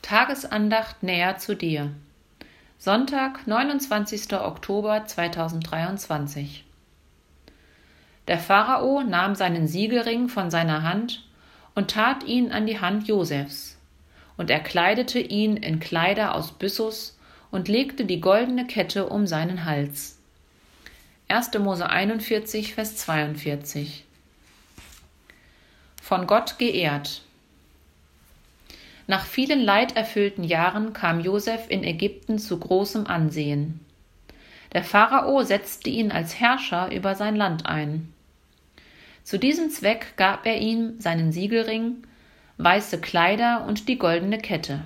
Tagesandacht näher zu dir. Sonntag, 29. Oktober 2023. Der Pharao nahm seinen Siegelring von seiner Hand und tat ihn an die Hand Josefs. Und er kleidete ihn in Kleider aus Byssus und legte die goldene Kette um seinen Hals. 1. Mose 41, Vers 42. Von Gott geehrt. Nach vielen leiderfüllten Jahren kam Josef in Ägypten zu großem Ansehen. Der Pharao setzte ihn als Herrscher über sein Land ein. Zu diesem Zweck gab er ihm seinen Siegelring, weiße Kleider und die goldene Kette.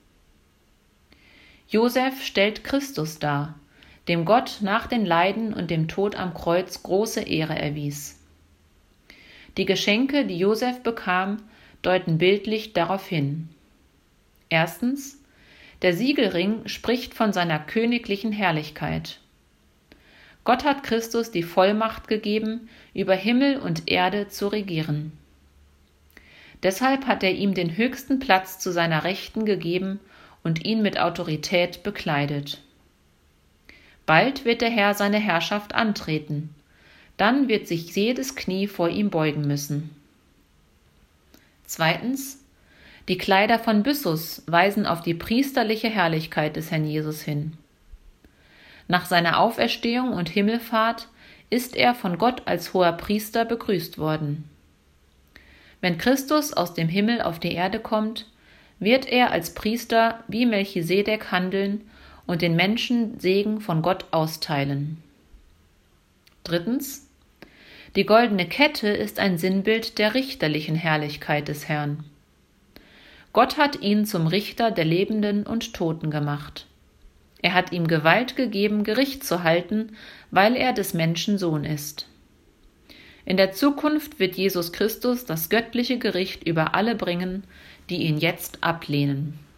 Josef stellt Christus dar, dem Gott nach den Leiden und dem Tod am Kreuz große Ehre erwies. Die Geschenke, die Josef bekam, deuten bildlich darauf hin. Erstens, der Siegelring spricht von seiner königlichen Herrlichkeit. Gott hat Christus die Vollmacht gegeben, über Himmel und Erde zu regieren. Deshalb hat er ihm den höchsten Platz zu seiner Rechten gegeben und ihn mit Autorität bekleidet. Bald wird der Herr seine Herrschaft antreten. Dann wird sich jedes Knie vor ihm beugen müssen. Zweitens, die Kleider von Byssus weisen auf die priesterliche Herrlichkeit des Herrn Jesus hin. Nach seiner Auferstehung und Himmelfahrt ist er von Gott als hoher Priester begrüßt worden. Wenn Christus aus dem Himmel auf die Erde kommt, wird er als Priester wie Melchisedek handeln und den Menschen Segen von Gott austeilen. Drittens, die goldene Kette ist ein Sinnbild der richterlichen Herrlichkeit des Herrn. Gott hat ihn zum Richter der Lebenden und Toten gemacht. Er hat ihm Gewalt gegeben, Gericht zu halten, weil er des Menschen Sohn ist. In der Zukunft wird Jesus Christus das göttliche Gericht über alle bringen, die ihn jetzt ablehnen.